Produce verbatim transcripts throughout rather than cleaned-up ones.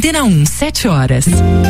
Antena um, sete horas.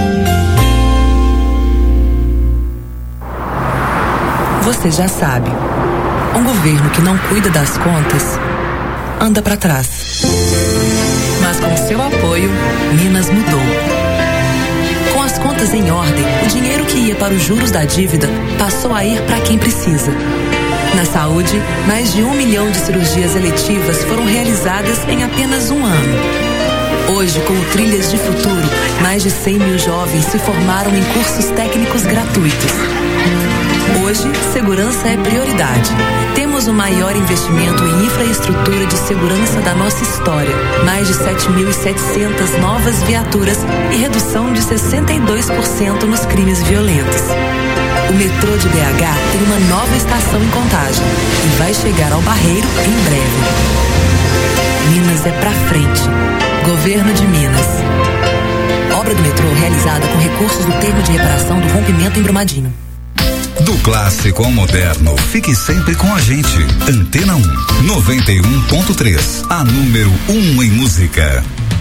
Você já sabe, um governo que não cuida das contas anda para trás. Mas com seu apoio, Minas mudou. Com as contas em ordem, o dinheiro que ia para os juros da dívida passou a ir para quem precisa. Na saúde, mais de um milhão de cirurgias eletivas foram realizadas em apenas um ano. Hoje, com o Trilhas de Futuro, mais de cem mil jovens se formaram em cursos técnicos gratuitos. Hoje, segurança é prioridade. Temos o maior investimento em infraestrutura de segurança da nossa história. Mais de sete mil e setecentas novas viaturas e redução de sessenta e dois por cento nos crimes violentos. O metrô de B H tem uma nova estação em Contagem e vai chegar ao Barreiro em breve. Minas é pra frente. Governo de Minas. Obra do metrô realizada com recursos do termo de reparação do rompimento em Brumadinho. Do clássico ao moderno, fique sempre com a gente. Antena um, noventa e um ponto três, a número um em música.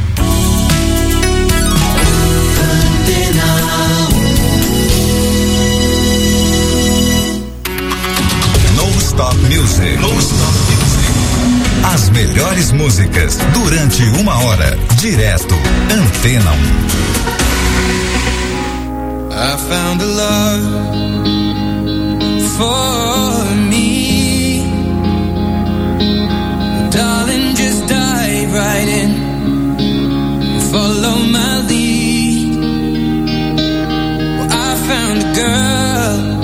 No Stop Music. No Stop Music. As melhores músicas durante uma hora, direto. Antena um. I found a love for me, darling, just dive right in, follow my lead. Well, I found a girl,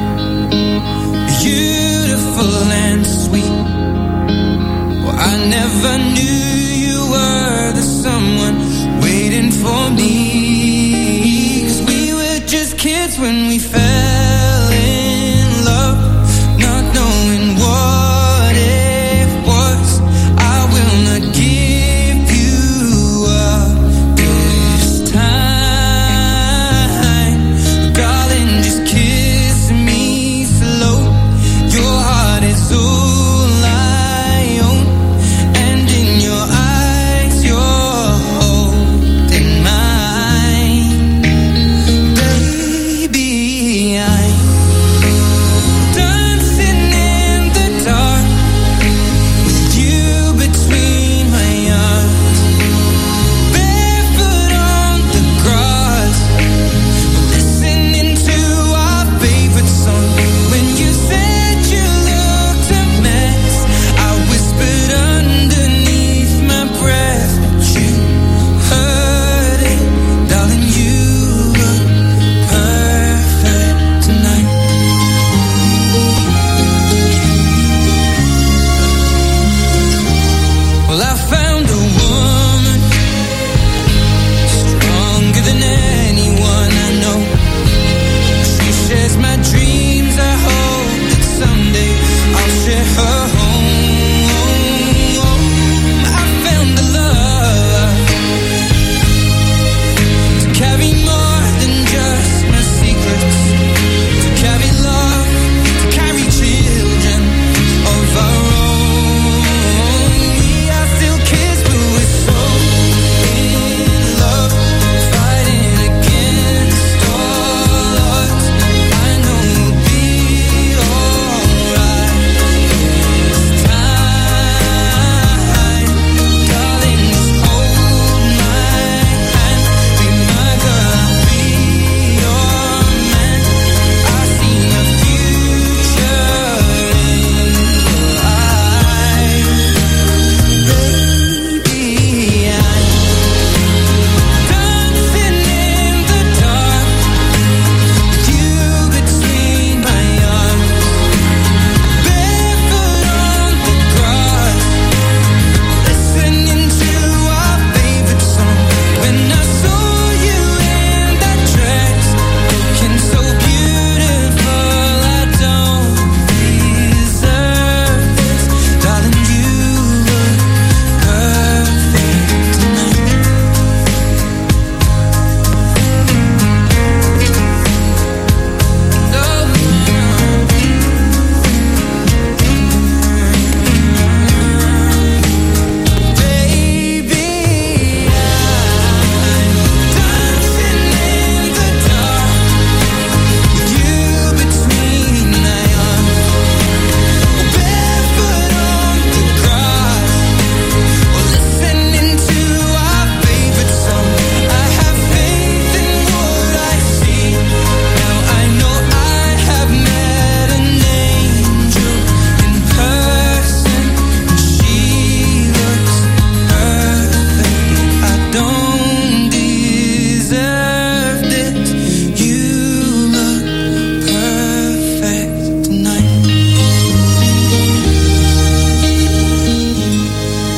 beautiful and sweet. Well, I never knew you were the someone waiting for me, 'cause we were just kids when we fell. Baby,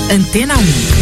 Antena um.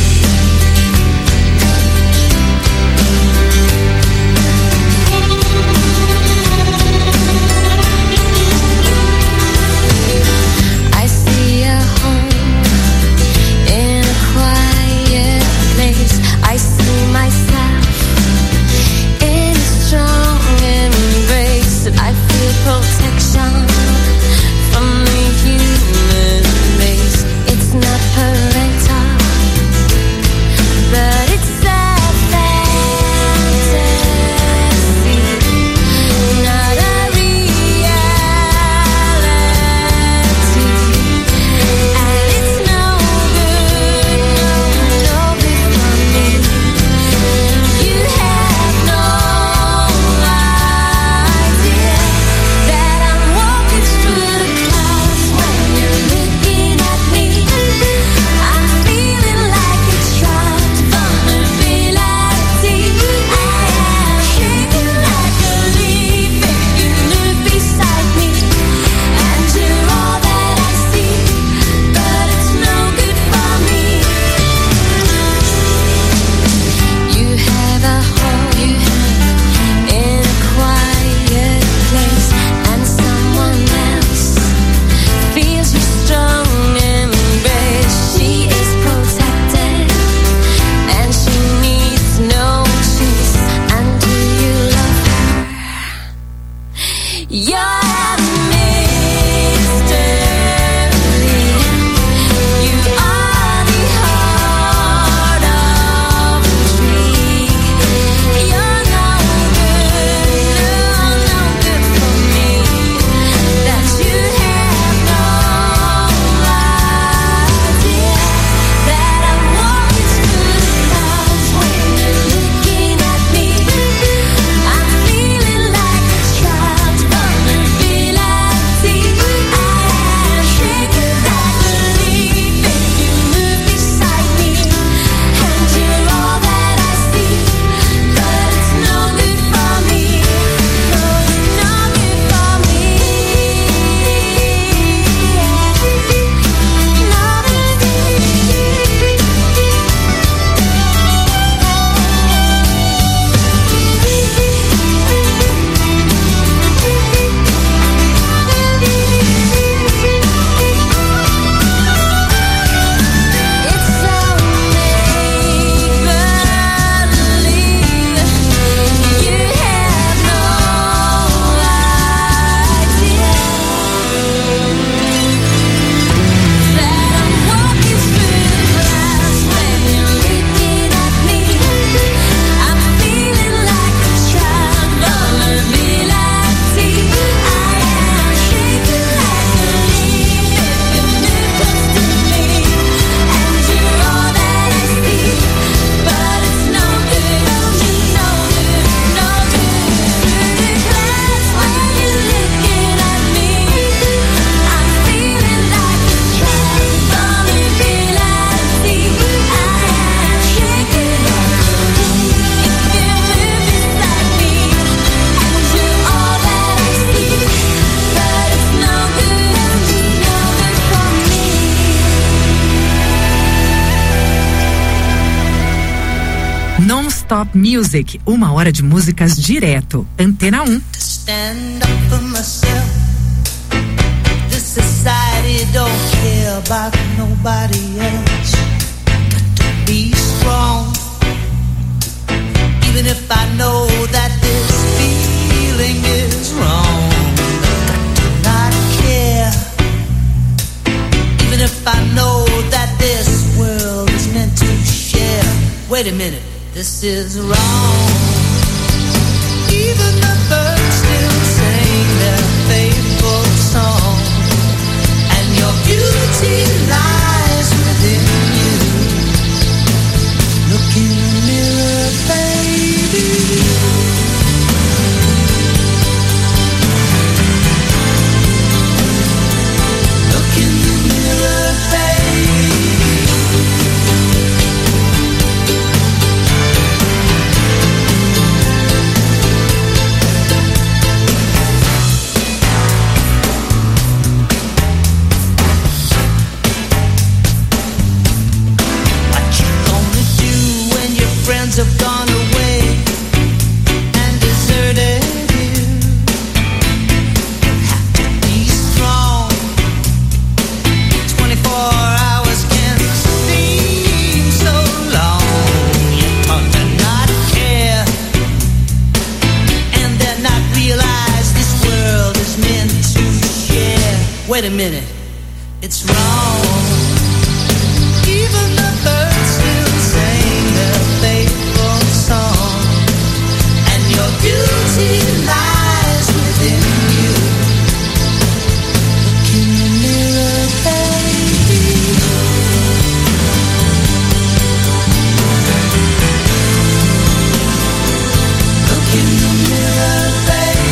Non-Stop Music, uma hora de músicas direto. Antena um. Stand up for myself. This society don't care about nobody else. Got to be strong. Even if I know that this feeling is wrong. Got to not care. Even if I know that this world is meant to share. Wait a minute. This is wrong. Even the birds still sing their faithful song. And your beauty lies within you. Look in the mirror, baby. Look in the mirror, baby. wait a minute, it's wrong. Even the birds still sing their faithful song, and your beauty lies within you. Look in the mirror, baby. Look in the mirror, baby.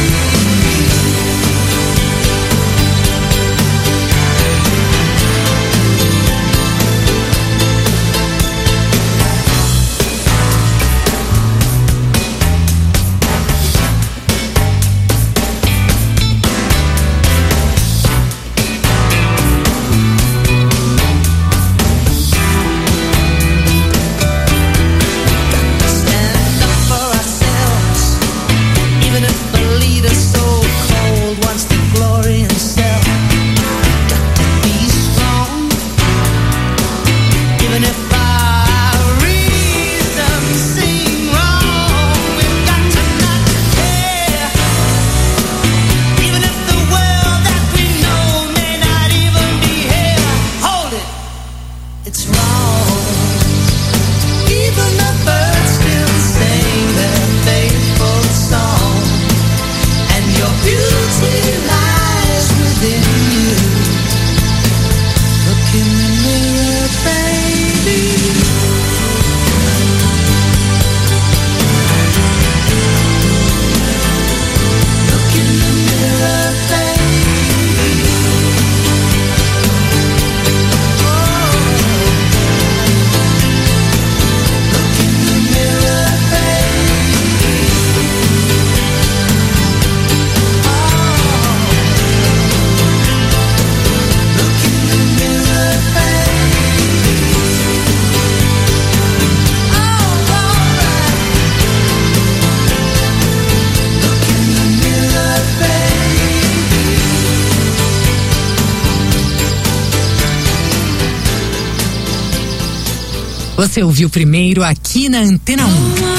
Você ouviu primeiro aqui na Antena um.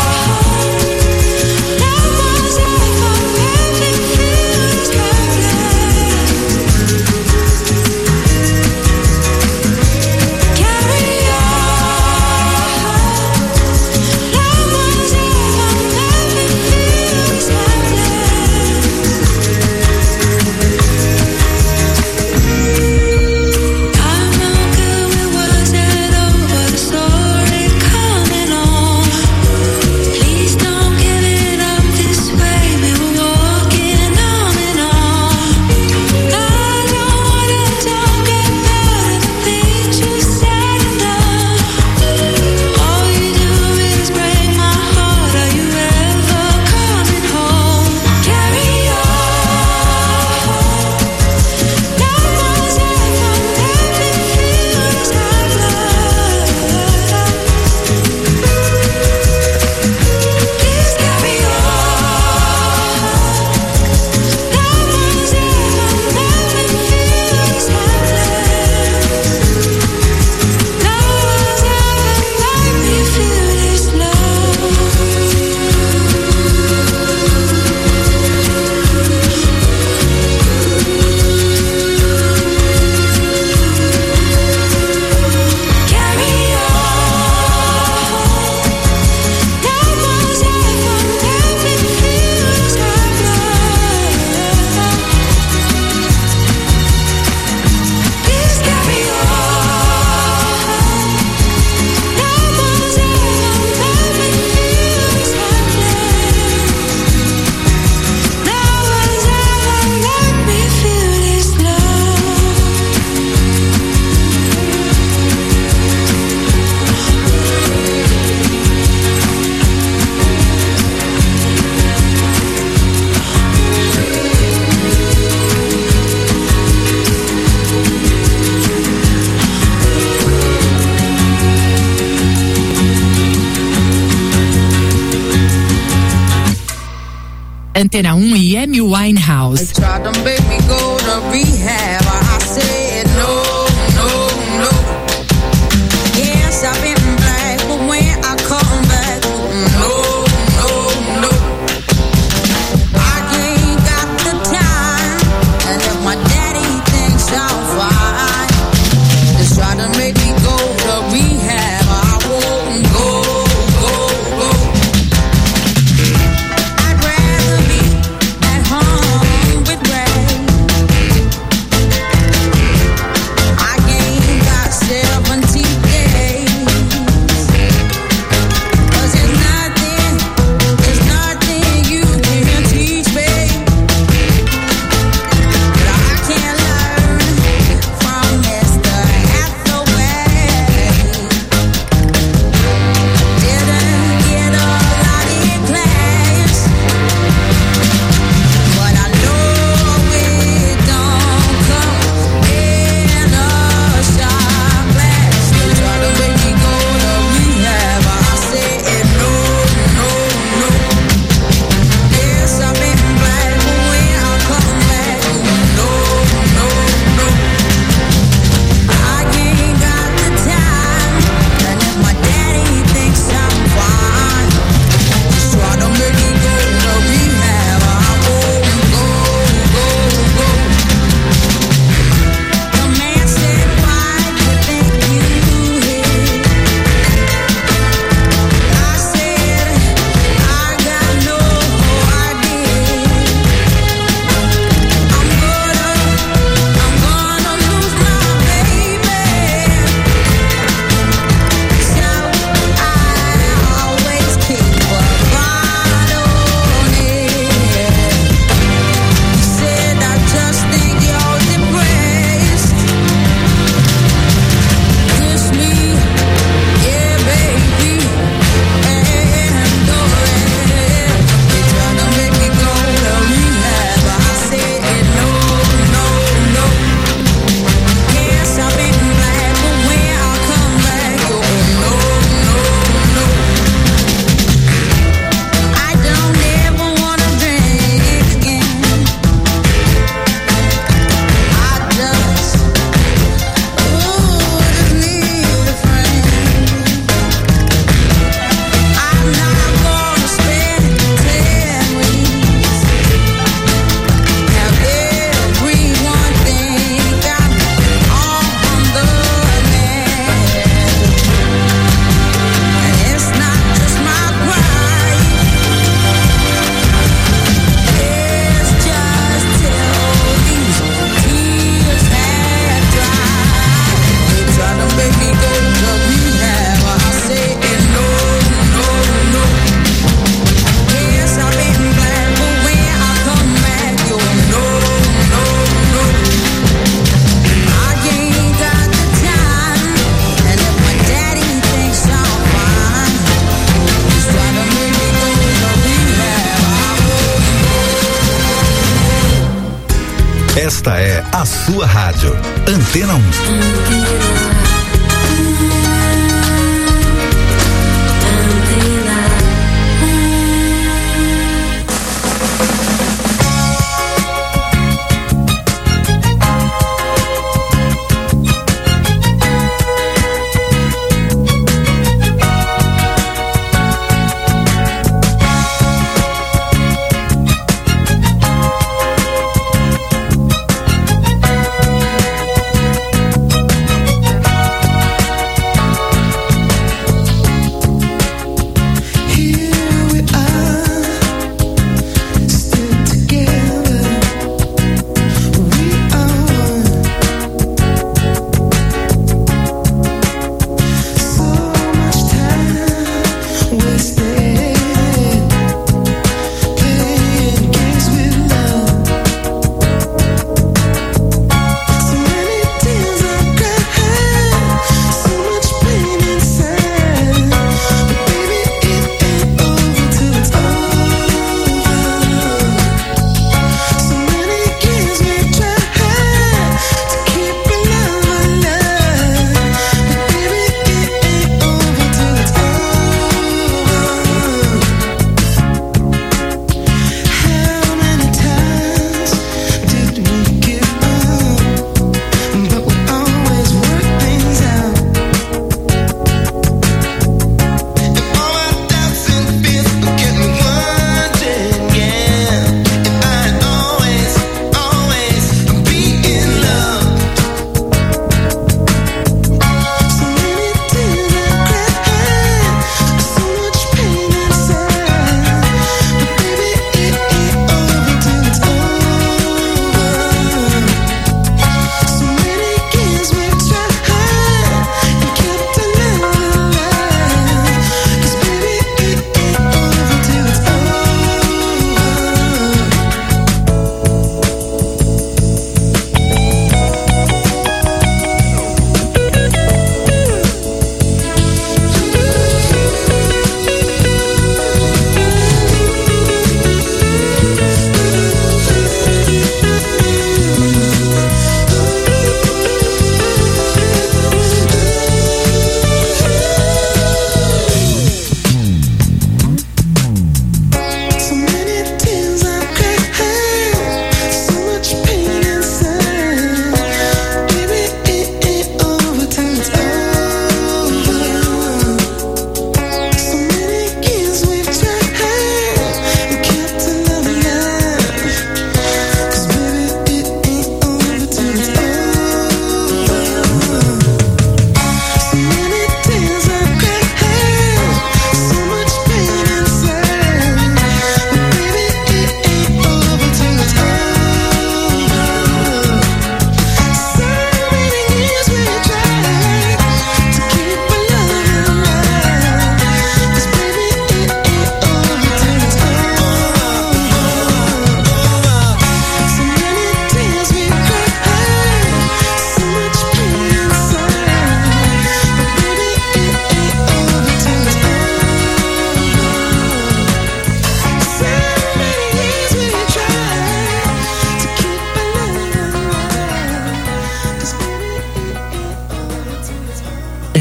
Never Antena um e Amy Winehouse. Esta é a sua rádio, Antena um.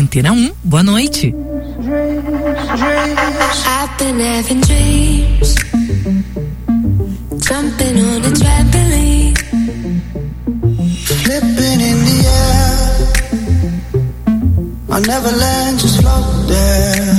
Antena um, boa noite. I've been having dreams, jumping on a trampoline, flipping in the air, I'll never land, just float there.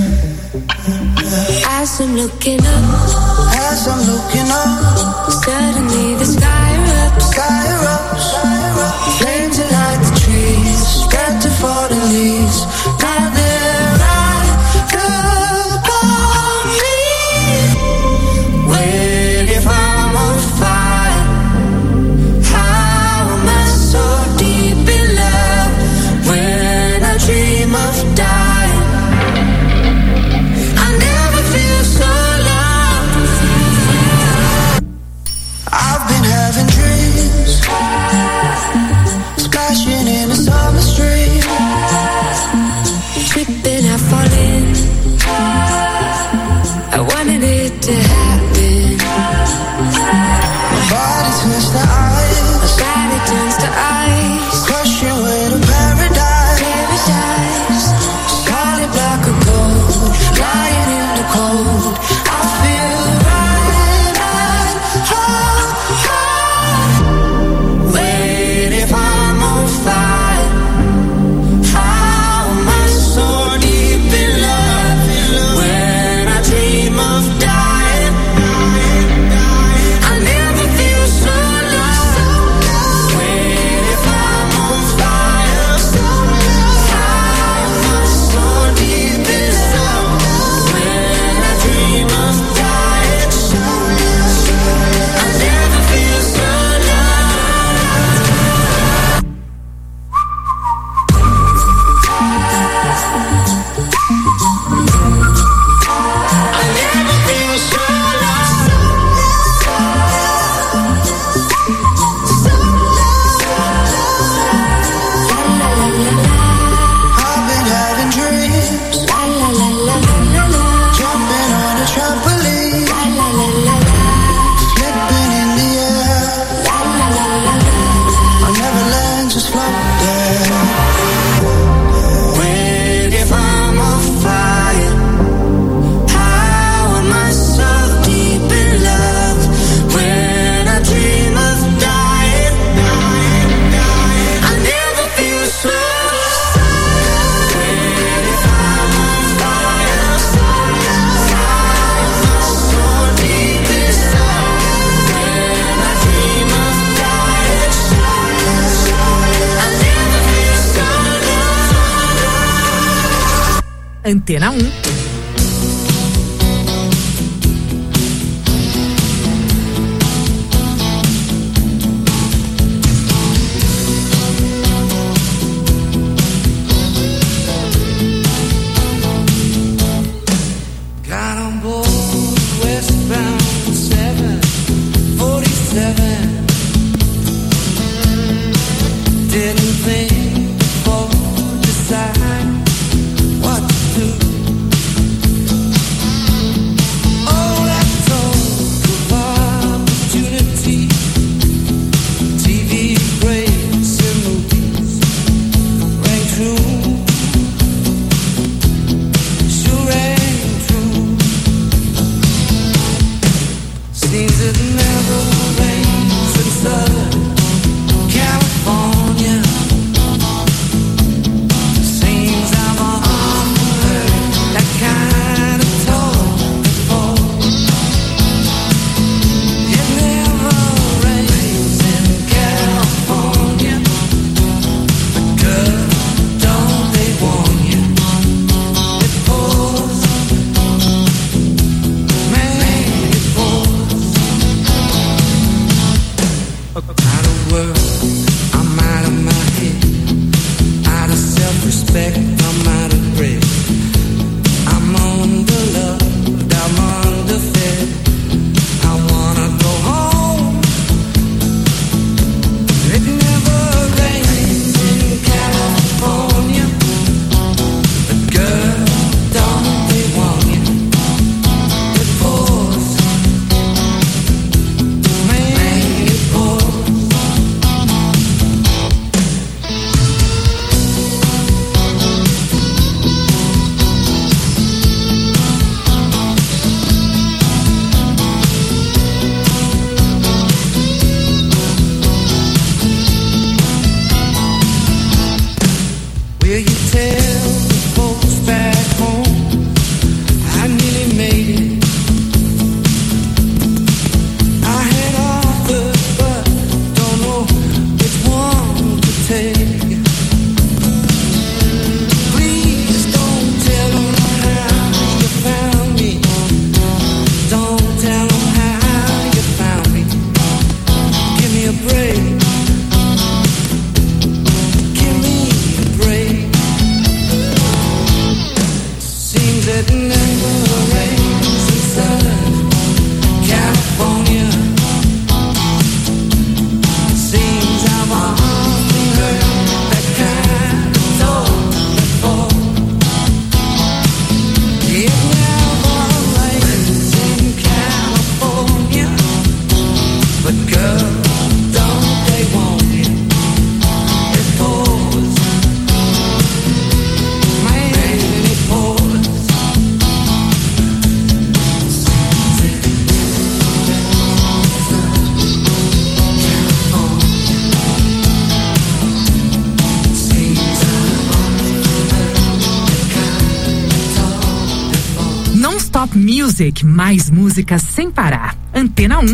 As I'm looking up, as I'm looking up, suddenly the sky erupts, sky erupts, flames that light the trees, spread to fallen leaves. Now they're right upon me. Wait, if I'm on fire, how am I so deep in love? When I dream of dying, I never feel so loved. I've been having dreams, splashing in a summer stream, tripping, I fall in. I wanted it to happen. my body turns to ice, My body turns to ice, crushing way to paradise. paradise. Solid black or gold, lying in the cold. I feel right at home. Wait, if I'm on fire, how am I so deep in love? When I dream of dying, I never feel so low. Wait, if I'm on fire, how am I so deep in love? When I dream of dying, I never feel so low. I never feel so I've been having dreams, La la la la la la, jumping on a trampoline, la la la la la, flipping in the air. la la la la la. I'll never land, just float there. Wait, if I'm on fire, how am I so deep in love? When I dream of dying, I never feel so. Wait, if I'm on fire, how am I so deep in love? When I dream of dying, I never feel so low. Antena um. Got on board westbound seven forty-seven. Didn't think or decide what to do. seems it never rains in Southern California. Seems I've often heard that kind of talk before. It never rains in California, but girl, don't they want you? It pours, man, it pours. Non-stop music, mais músicas sem parar. Antena um.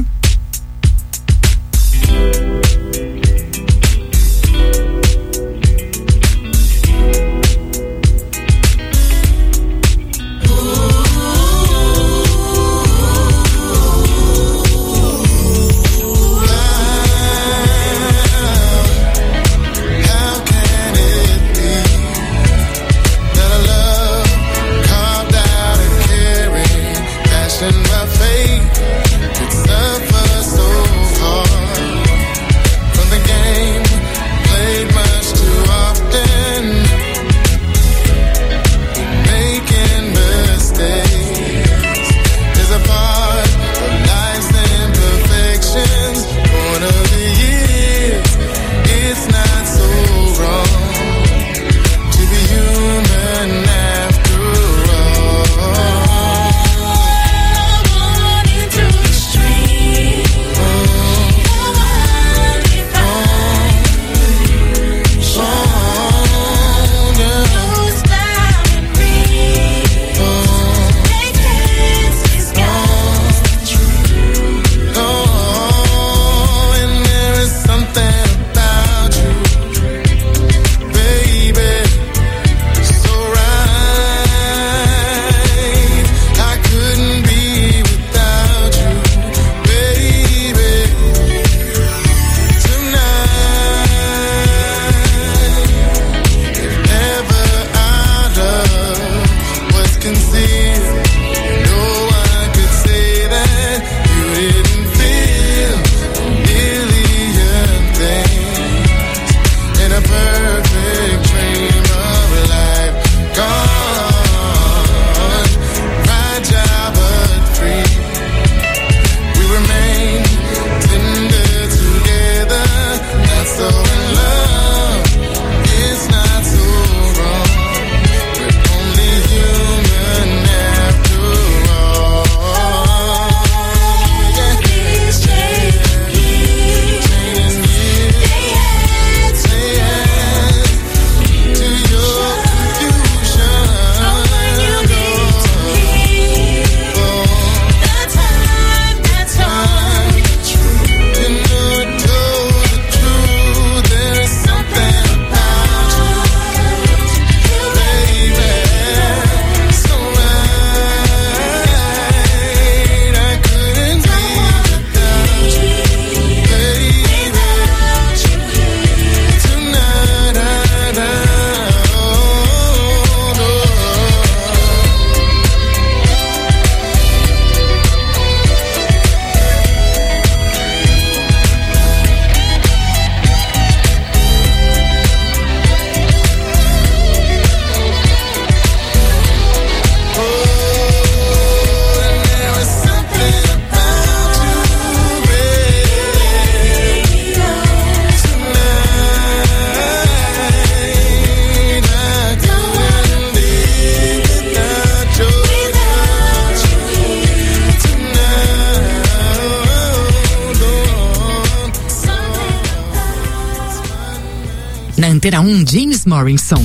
Antena um, James Morrison.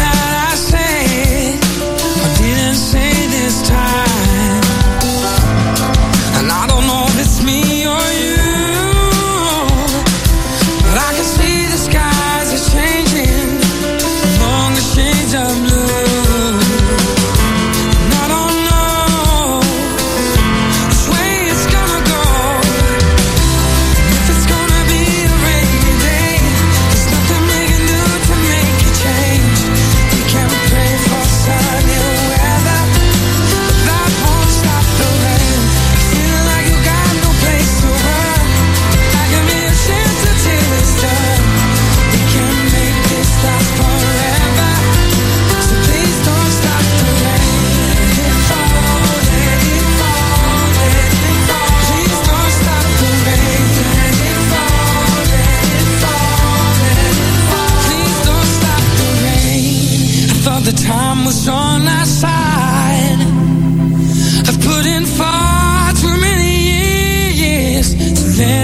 Time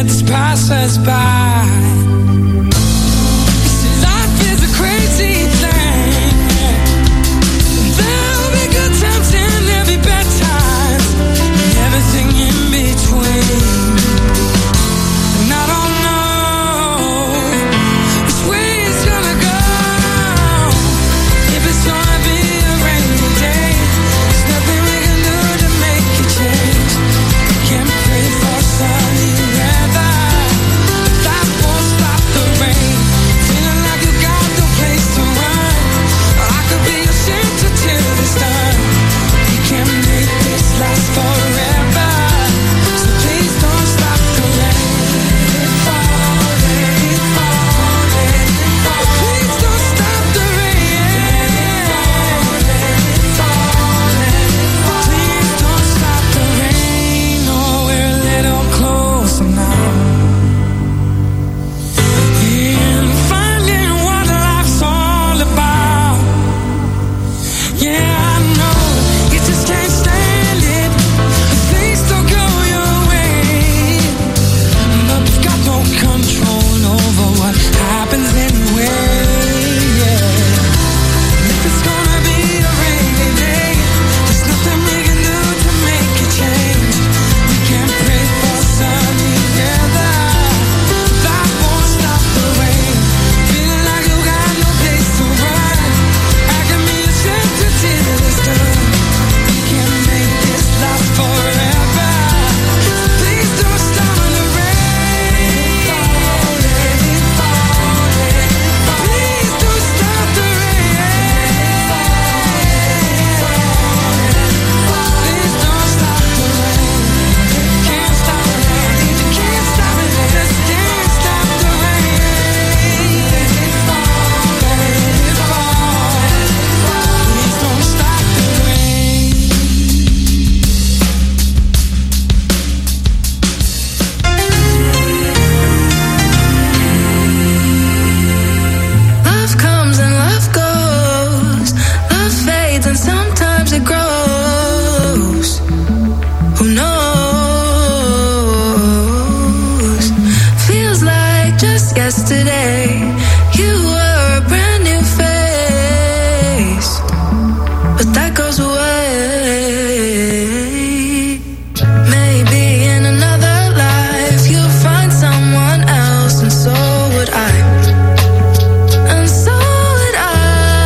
let this pass us by. See, life is a crazy thing. There'll be good times and there'll be bad times, and everything in between. And I don't know which way it's gonna go. If it's gonna be a rainy day, there's nothing we can do to make it change. We can't pray for sunny weather, that won't stop the rain. Feeling like you got no place to run, I could be your shelter till it's done. We can't make this last forever, so please don't stop the rain. Let it fall, let it fall, let it fall. Please don't stop the rain. Let it fall, let it fall, let it fall. Please don't stop the rain. Oh, we're a little closer now. And finding what life's all about. Yeah, I know you just can't stand it. Things don't go your way, but we've got no control over what happens anyway. Yeah. If it's gonna be a rainy day, there's nothing we can do to make it change. We can't pray for sunny weather, that won't stop the rain. Feeling like you got no place to run, I can be a shelter till it's done. We can't make this last forever, so please don't stop the rain. Let it fall, let it fall. Please don't stop the rain. Please don't stop the rain. Can't stop the rain. You can't stop it. Just can't stop the rain. Let it fall, let it fall. Please don't stop the rain. Love comes and love goes. Love fades and sometimes it grows. Who knows? Feels like just yesterday you were a brand new face, but that goes away. Maybe in another life you'll find someone else, and so would I. And so would I.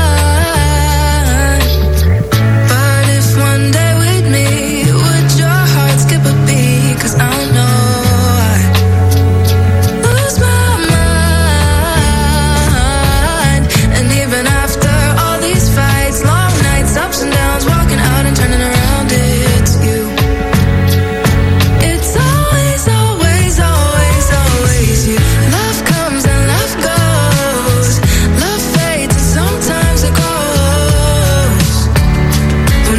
But if one day we'd meet, would your heart skip a beat? 'Cause I know I'd lose my mind. And even after all these fights, long nights, ups and downs, walking out and turning around, it's you. It's always, always, always, always you. Love comes and love goes. Love fades and sometimes it grows. Who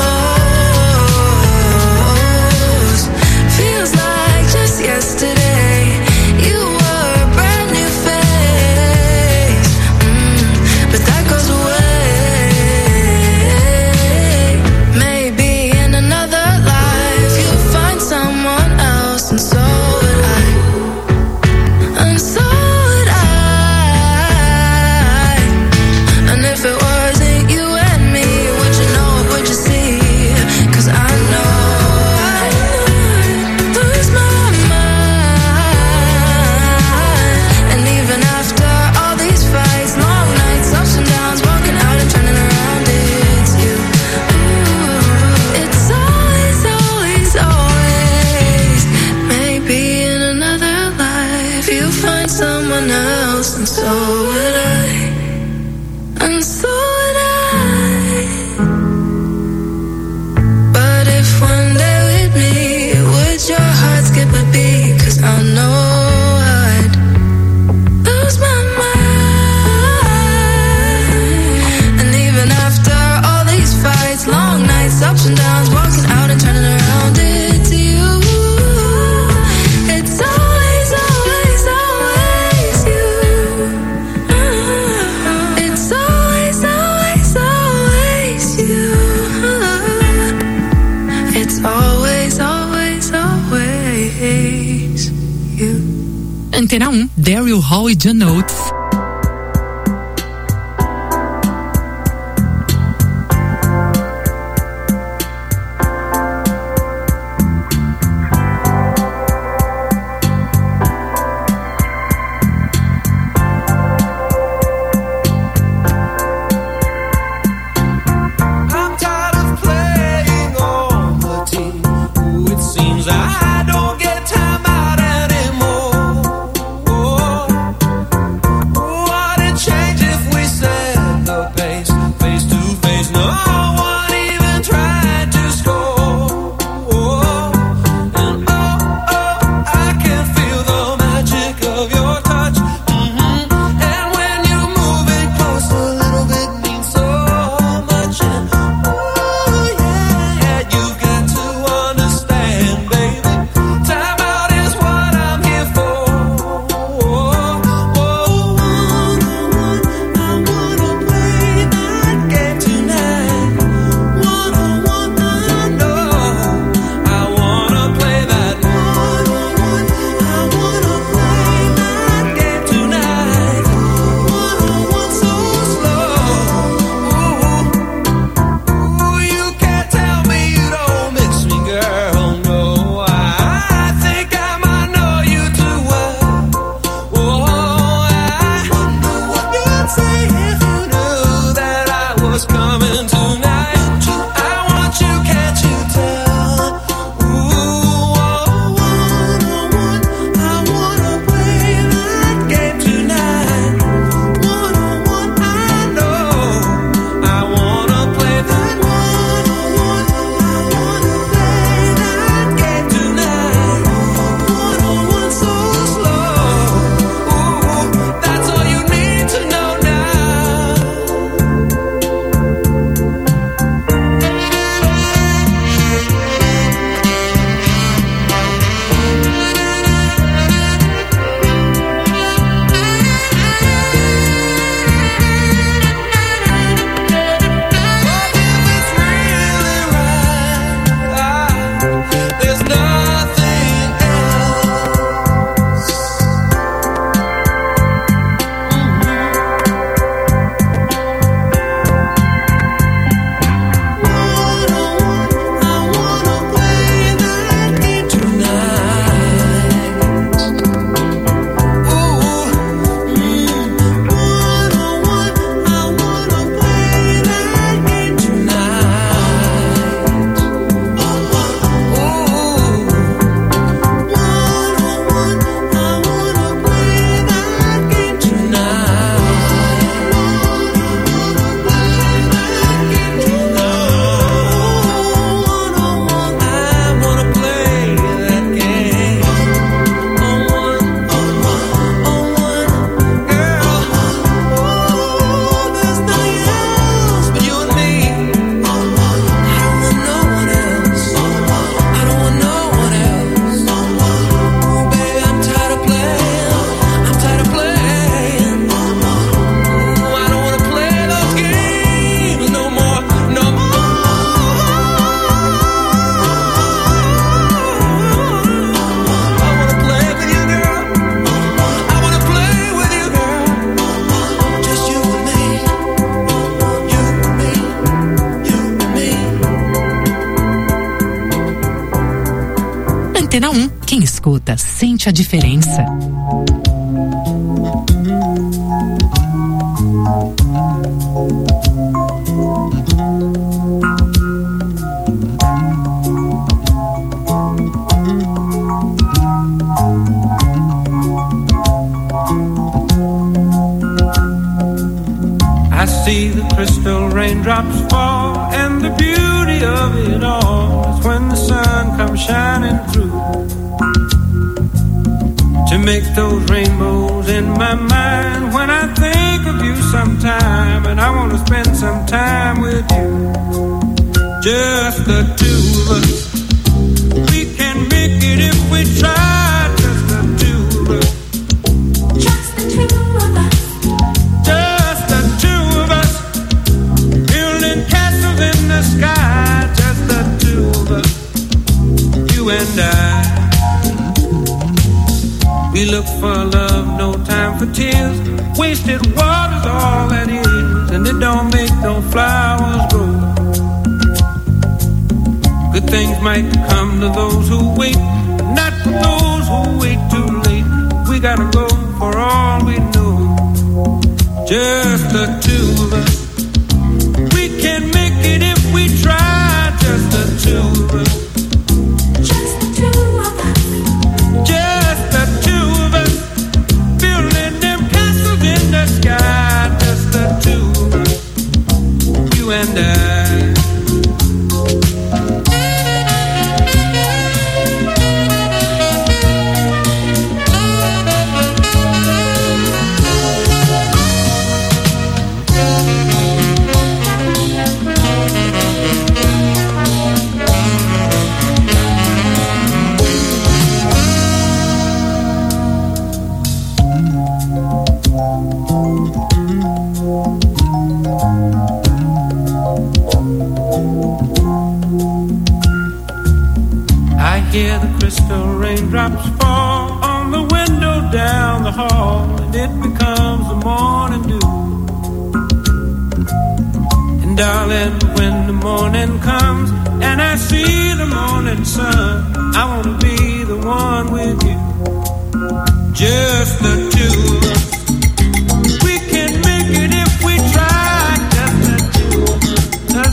knows? Feels like just yesterday you were a brand new face, mm, but that goes away. Maybe in another life you'll find someone else, and so would I. And so would I. And if it wasn't you and me, would you know it, would you see? 'Cause I know I'd lose my mind. And even after all these fights, long nights, ups and downs, walking out and turning around, it's you. Ooh, it's always, always, always. Maybe in another life you'll find someone else, and so would I. And so would I. But if one day we'd meet, would your heart skip a beat? 'Cause I know I'd lose my mind. And even after all these fights, long nights, ups and downs, walking out and turning around, it's you. It's always, always, always you. It's always, always Antena um, Daryl Hall e John Oates. Antena um, quem escuta sente a diferença. I see the crystal raindrops fall, and the beauty of it all is when the sun comes shining through to make those rainbows in my mind. When I think of you sometime, and I want to spend some time with you, just the two of us. We can make it if we try, just the two of us. Just the two of us. Just the two of us, building castles in the sky. Just the two of us, you and I. We look for love, no time for tears. Wasted water's all that is, and it don't make no flowers grow. Good things might come to those who wait, but not for those who wait too late. We gotta go for all we know, just the two of us. We can make it if we try, just the two of us. Just the two of us. Just the two of us, building them castles in the sky. Just the two of us, you and I. Hear the crystal raindrops fall on the window down the hall, and it becomes the morning dew. And darling, when the morning comes and I see the morning sun, I wanna be the one with you, just the two of us. We can make it if we try, just the two of us.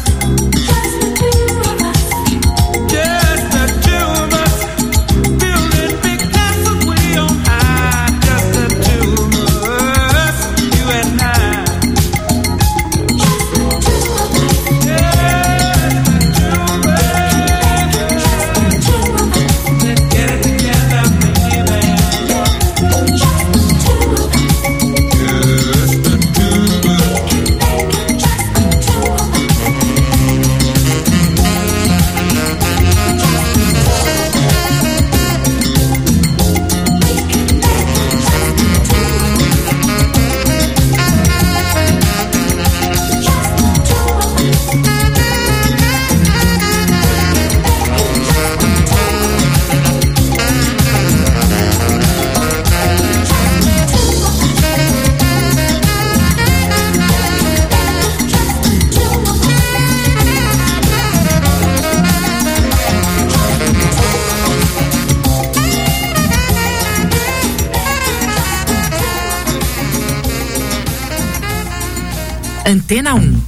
Antena um.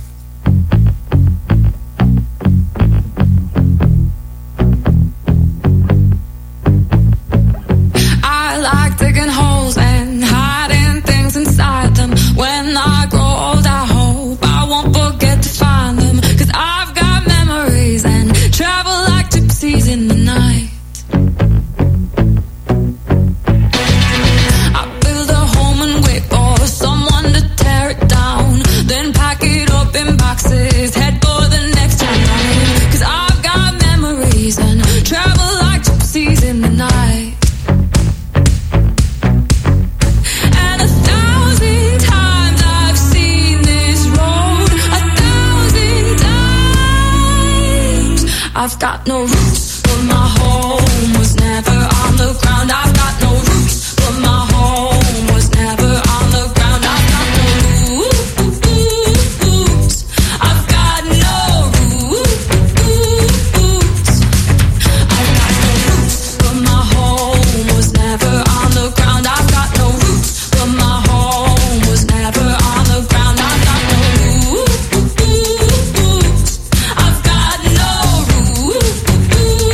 I've got no roots, but my home was never on the ground. I've got no roots, but my home was never on the ground. I've got no roots. I've got no roots. I've got no roots, but my home was never on the ground. I've got no roots, but my home was never on the ground. I've got no roots. I've got no roots.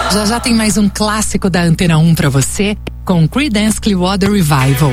Já já tem mais um clássico da Antena um pra você, com Creedence Clearwater Revival.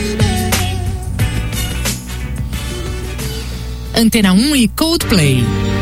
Antena um e Coldplay.